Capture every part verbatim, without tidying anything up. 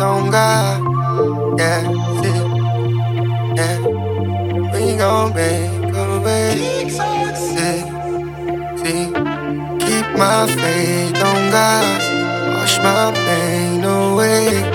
on God. Yeah, see, yeah. We gon' make a way. See, see. Keep my faith on God. Wash my pain away.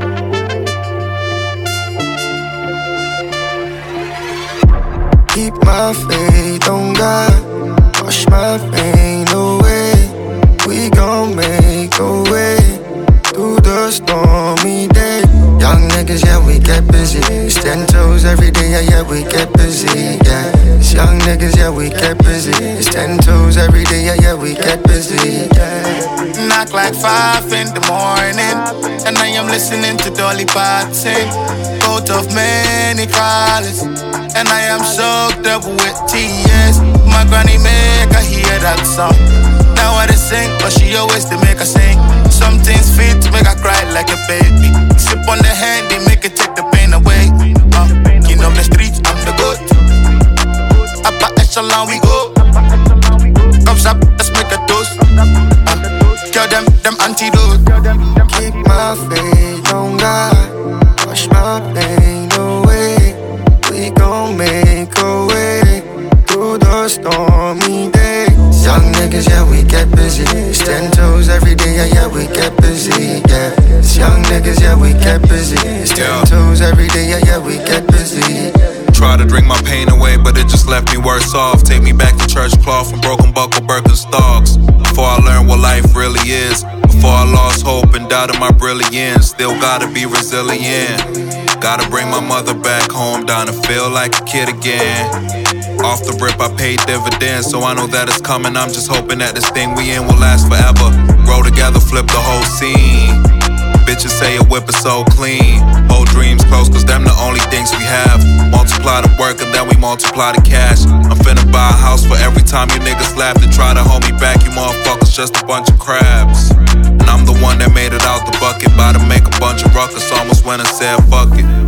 Keep my faith on God. Wash my pain away. We gon' make a way through the stormy day. Young niggas, yeah, we get busy. It's ten toes every day, yeah, yeah, we get busy. Yeah, it's young niggas, yeah, we get busy. It's ten toes every day, yeah, yeah, we get busy. Yeah. Knock like five in the morning, and I am listening to Dolly Parton. Coat of many colors, and I am soaked up with tears. My granny make her hear that song. Now I just sing, but she always to make her sing. Some things fit to make her cry like a baby. Sip on the hand, they make it take the pain away. Uh, king of the streets, I'm the goat. Upper echelon we go. Comes up, let's make a toast. Uh, kill them, them antidote. Keep my faith on God. Wash my pain away. We gon' make a way through the stormy day. Young niggas, yeah, we get busy. It's ten toes every day, yeah, yeah, we get busy. Yeah, it's young niggas, yeah, we get busy. It's ten Yeah. toes every day, yeah, yeah, we get busy. Try to drink my pain away, but it just left me worse off. Take me back to church cloth and broken buckle Birkenstocks. Before I learned what life really is, before I lost hope and doubted my brilliance, still gotta be resilient. Gotta bring my mother back home, down to feel like a kid again. Off the rip, I paid dividends, so I know that it's coming. I'm just hoping that this thing we in will last forever. Grow together, flip the whole scene. Bitches say a whip is so clean. Hold dreams close, cause them the only things we have. Multiply the work and then we multiply the cash. I'm finna buy a house for every time you niggas laugh and try to hold me back. You motherfuckers just a bunch of crabs. And I'm the one that made it out the bucket. About to make a bunch of ruckus, almost went and said fuck it.